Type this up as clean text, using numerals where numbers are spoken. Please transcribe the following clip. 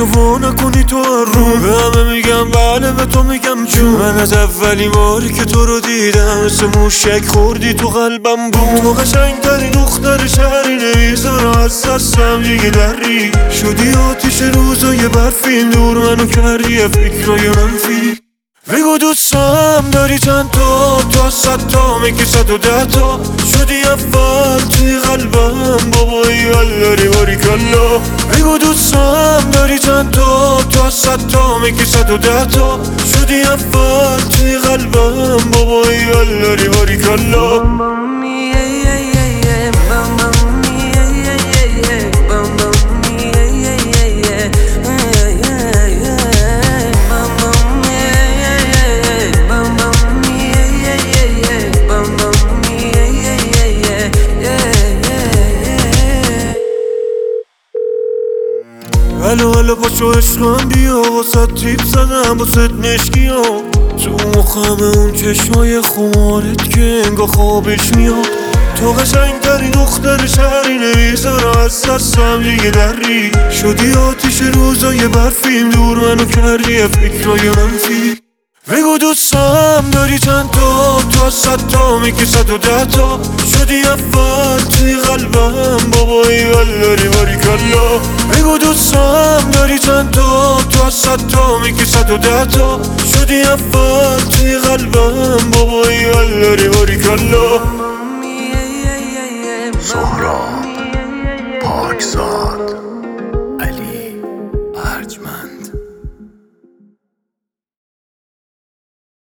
تو وا نکنی تو رو به همه میگم بله به تو میگم چون من از اولین باری که تو رو دیدم مثل موشک خوردی تو قلبم بود. تو قشنگترین دختر شهری نمیذارم از دستم دیگه دری شدی آتیش روزای برفین دور منو کردی فکرای منفی. بگو دوستم داری چند تا 100 تا میگی 110 تا شدی اول توی قلبم بابایی الاری باریکالله. بگو دوستم داری چند تا 100 تا میگی 110 تا شدی اول توی قلبم بابایی الاری باریکالله. هلو پاشو عشقم بیا واسه تیپ زدم واسه مشکی ها تو مخم اون چشمای خمارت که انگاه خوابش میاد. تو قشنگترین دختر شهری نمیذارم از دستم دیگه دری شدی آتیش روزای برفیم دور منو کردی فکرای منفی. بگو دوستم داری چند تا 100 تا میگی 110 تا شدی اول توی قلبم بابایی الاری باریکالله. بگو دوستم داری چند تا 100 تا میگی 110 تا شدی اول توی قلبم بابایی الاری باریکالله.